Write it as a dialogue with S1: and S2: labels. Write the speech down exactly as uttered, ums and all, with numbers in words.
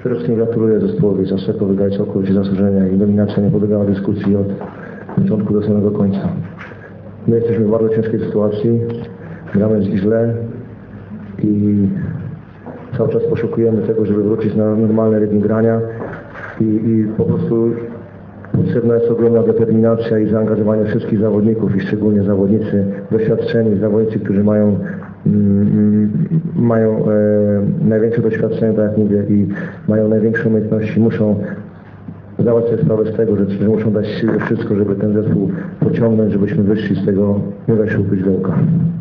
S1: Przede wszystkim gratuluję zespołowi Zaszekowi wygrać całkowicie zasłużenia i dominacja nie podlegała dyskusji od początku do samego końca. My jesteśmy w bardzo ciężkiej sytuacji, gramy źle i cały czas poszukujemy tego, żeby wrócić na normalny rytm grania i, i po prostu potrzebna jest ogromna determinacja i zaangażowanie wszystkich zawodników i szczególnie zawodnicy doświadczeni, zawodnicy, którzy mają mm, mają e, największe doświadczenie, tak jak mówię, i mają największe umiejętności, muszą zdawać sobie sprawę z tego, że, że muszą dać siły wszystko, żeby ten zespół pociągnąć, żebyśmy wyszli z tego, nie da się ukryć dołka.